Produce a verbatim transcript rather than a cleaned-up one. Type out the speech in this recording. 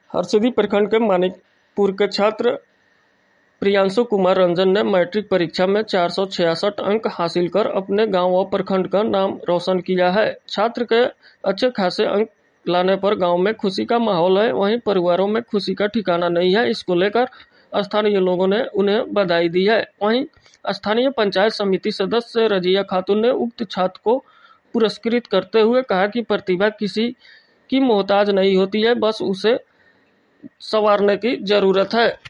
हरसिद्धि प्रखंड के मानिकपुर के छात्र प्रियांशु कुमार रंजन ने मैट्रिक परीक्षा में चार सौ छियासठ अंक हासिल कर अपने गांव व प्रखंड का नाम रोशन किया है। छात्र के अच्छे खासे अंक लाने पर गांव में खुशी का माहौल है। वहीं परिवारों में खुशी का ठिकाना नहीं है। इसको लेकर स्थानीय लोगों ने उन्हें बधाई दी है। वहीं स्थानीय पंचायत समिति सदस्य रजिया खातून ने उक्त छात्र को पुरस्कृत करते हुए कहा कि प्रतिभा किसी की मोहताज नहीं होती है, बस उसे संवारने की जरूरत है।